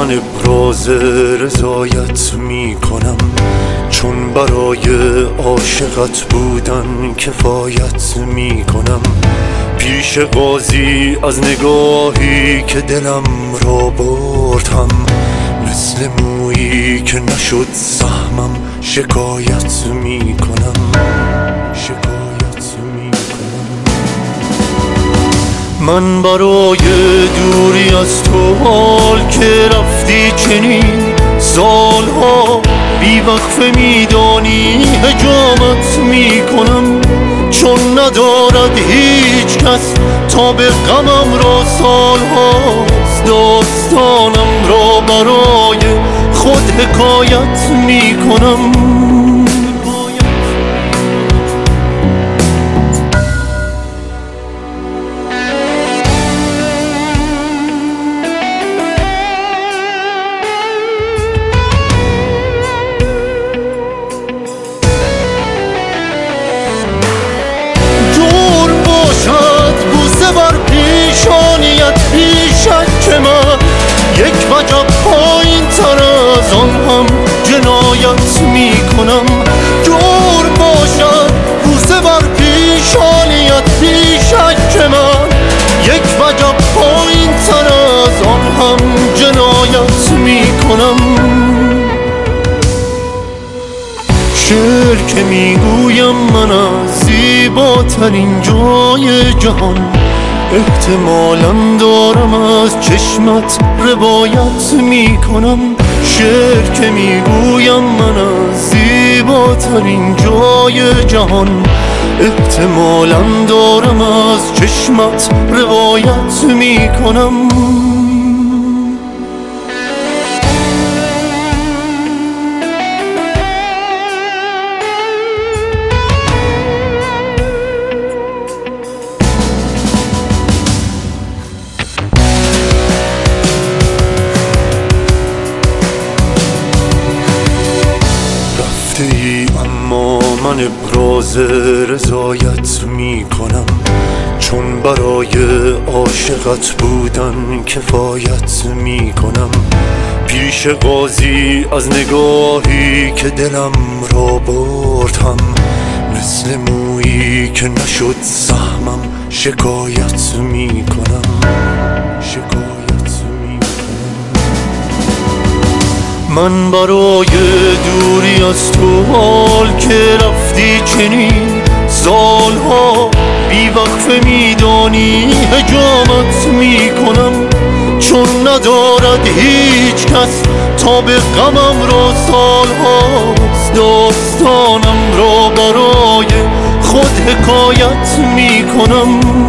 من ابراز رضایت می کنم، چون برای عاشقت بودن کفایت می کنم. پیش قاضی از نگاهی که دلم را بردم، مثل مویی که نشد سهمم شکایت می کنم. من برای دوری از تو حال که رفتی چنین سالها بی وقفه میدانی هجامت می کنم، چون ندارد هیچ کس تا به غمم را سالهاست داستانم را برای خود حکایت می کنم. یک وجب پایین تر از آن هم جنایت می کنم. جور باشد بوسه بر پیشانیت بیشک من، یک وجب پایین تر از آن هم جنایت می کنم. شعر که میگویم من از زیباترین جای جهان، احتمالاً دارم از چشمت روایت می کنم. شعر که میگویم من از زیباترین جای جهان، احتمالاً دارم از چشمت روایت می کنم. اما من ابراز رضایت می کنم، چون برای عاشقت بودن کفایت می کنم. پیش قاضی از نگاهی که دلم را بردم، مثل مویی که نشد سهمم شکایت می کنم. من برای دوری از تو حال که رفتی چنین سالها بی وقفه میدانی هجامت می کنم، چون ندارد هیچ کس تا به غمم را سالهاست داستانم را برای خود حکایت می کنم.